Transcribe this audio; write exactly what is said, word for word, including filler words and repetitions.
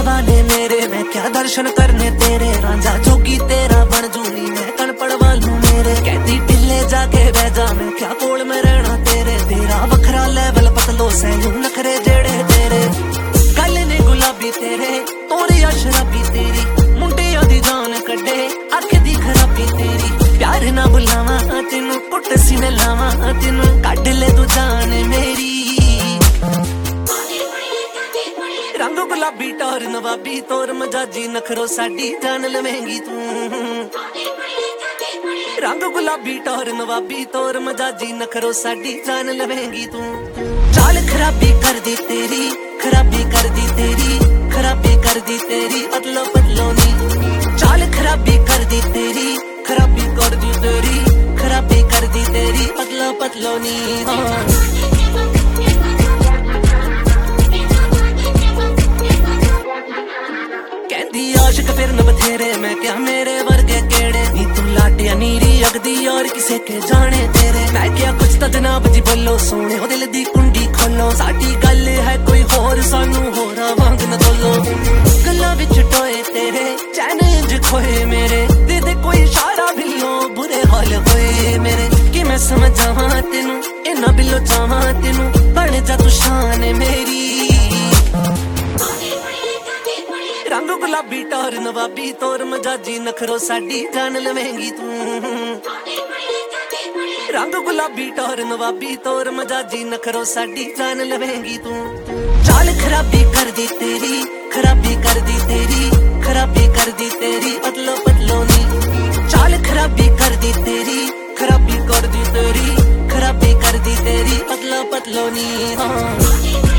वाले मेरे, मैं क्या दर्शन करने तेरे। रांझा जोगी तेरा बन जूनी मैं कनपड़ वालू मेरे। कहती टिल्ले जाके बह जा मैं क्या कोल में रहना तेरे। तेरा वखरा लेवल पतलो सैलू नखरे जेड़े तेरे। गल ने गुलाबी तेरे तोरिया शराबी तेरी। मुंडिया दी जान कड्डे अख दी खराबी तेरी। प्यार ना बुलावा तेनू कुट सीने लावा तेनू कड ले तू जान मेरी। रंग गुलाबी टौर नवाबी तोर मजाजी नखरो साडी जान लवेंगी तू। रंग गुलाबी टौर नवाबी तोर मजाजी नखरो साडी जान लवेंगी तू। चाल खराबी कर दी तेरी, खराबी कर दी तेरी, खराबी कर दी तेरी पतलो पतलो नी। चाल खराबी कर दी तेरी, खराबी कर दी तेरी, खराबी कर दी तेरी पतलो पतलो नी। आशिक फिर न बथेरे मैं क्या मेरे वर्गे केड़े। नी तू लाटिया नीरी अगदी और किसे के जाने तेरे। मैं क्या कुछ तो जनाब जी बोलो सोने ओ दिल दी कुंडी खोलो। साडी गल है कोई होर सानू होरा वांग न तोलो। गल्लां विच टोए तेरे चैन इंज खोए मेरे। दे दे कोई इशारा बिल्लो बुरे हाल होए मेरे। कि मैं समझावां तेनू इन्ना बिल्लो चावां तेनू बन जा तू शान मेरी। रंग गुलाबी टौर नवाबी तोर मजाजी नखरो साडी जान लवेंगी तू। रंग गुलाबी टौर नवाबी तोर मजाजी नखरो साडी जान लवेंगी तू। चाल खराबी कर दी तेरी, खराबी कर दी तेरी, खराबी कर दी तेरी पतलो पतलो नी। चाल खराबी कर दी तेरी, खराबी कर दी तेरी, खराबी कर दी तेरी पतलो पतलो नी।